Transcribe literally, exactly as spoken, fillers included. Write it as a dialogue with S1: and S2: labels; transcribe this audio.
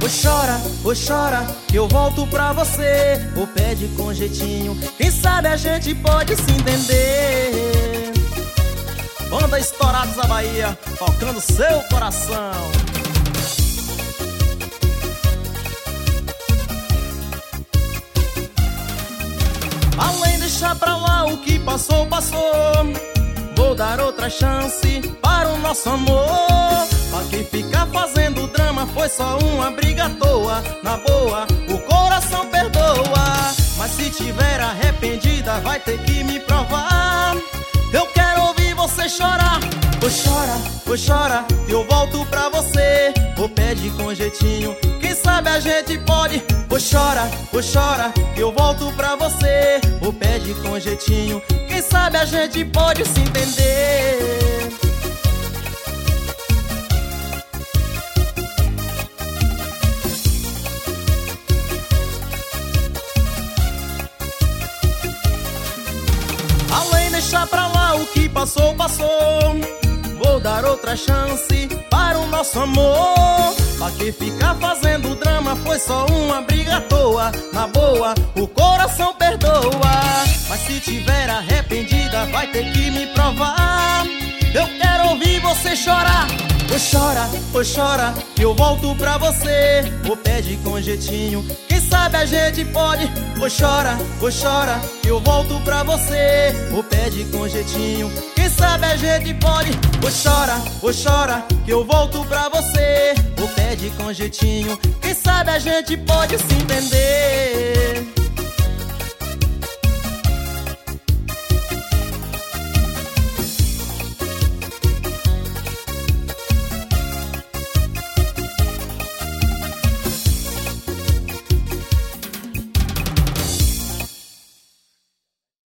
S1: Ou chora, ou chora, que eu volto pra você. Ou pede com jeitinho, quem sabe a gente pode se entender. Banda Estourados da Bahia, tocando seu coração. Além de deixar pra lá o que passou, passou, vou dar outra chance para o nosso amor. Pra que ficar fazendo drama, foi só uma briga à toa. Na boa, o coração perdoa. Mas se tiver arrependida, vai ter que me provar. Eu quero ouvir você chorar. Ou chora, ou chora, eu volto pra você. Ou pede com jeitinho, quem sabe a gente pode. Ou chora, ou chora, eu volto pra você. Ou pede com jeitinho, quem sabe a gente pode se entender. Além de deixar pra lá o que passou, passou, vou dar outra chance para o nosso amor. Pra que ficar fazendo drama, foi só uma briga à toa. Na boa, o coração perdoa. Mas se tiver arrependida, vai ter que me provar. Eu quero ouvir você chorar. Ou chora, ou chora, que eu volto pra você. Ou pede com jeitinho, quem sabe a gente pode. Ou chora, ou chora, que eu volto pra você. Ou pede com jeitinho, quem sabe a gente pode. Ou chora, ou chora, que eu volto pra você. Ou pede com jeitinho, quem sabe a gente pode se entender.